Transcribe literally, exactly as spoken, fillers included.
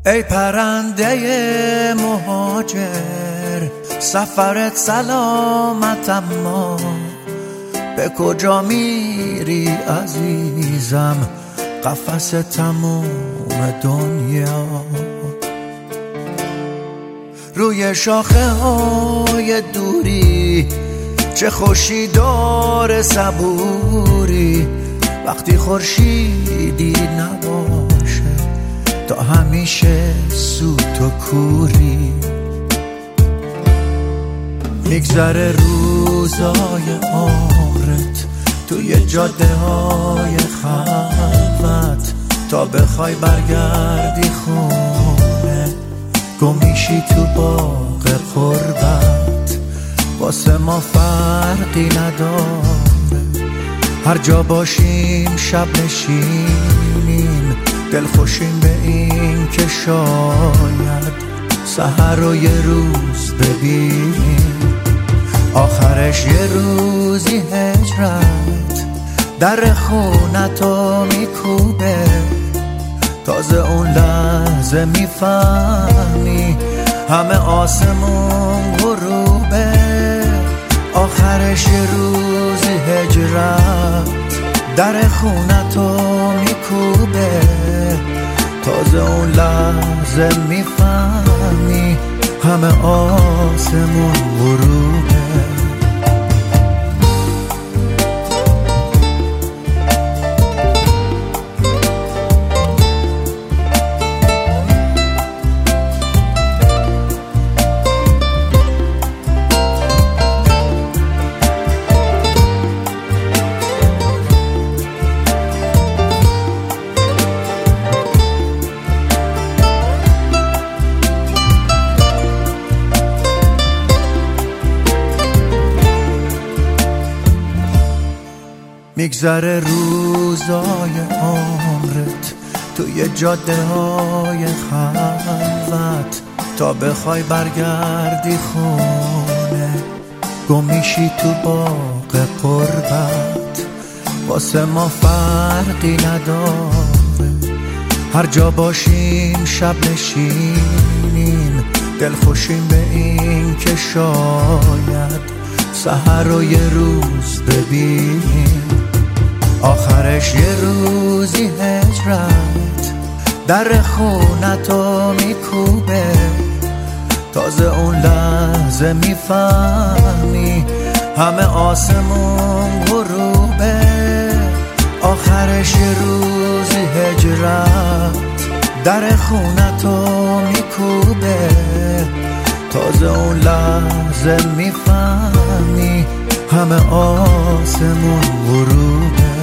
ای پرنده مهاجر، سفرت سلامت اما به کجا میری عزیزم؟ قفس تموم دنیا. روی شاخه های دوری چه خوشی داره صبوری، وقتی خورشیدی نباشه تا همیشه سوت و کوری. میگذره روزای عمرت توی جاده های خلوت، تا بخوای برگردی خونه گمیشی تو باغ قربت. واسه ما فرقی نداره هر جا باشیم، شب نشینیم دلخوشیم به این که شاید سحر رو یه روز ببینیم. آخرش یه روزی هجرت در خونتو میکوبه، تازه اون لحظه میفهمی همه آسمون غروبه. آخرش یه روزی هجرت در خونتو میکوبه، تازه اون لحظه میفهمی همه آسمون غروبه. میگذره روزای عمرت توی جاده های خلوت، تا بخوای برگردی خونه گمیشی تو باغ قربت. واسه ما فرقی نداره هر جا باشیم، شب نشینیم دلخوشیم به این که شاید سحر رو یه روز ببینیم. آخرش یه روزی هجرت در خونتو میکوبه، تازه اون لحظه میفهمی همه آسمون غروبه. آخرش یه روزی هجرت در خونتو میکوبه، تازه اون لحظه میفهمی همه آسمون غروبه.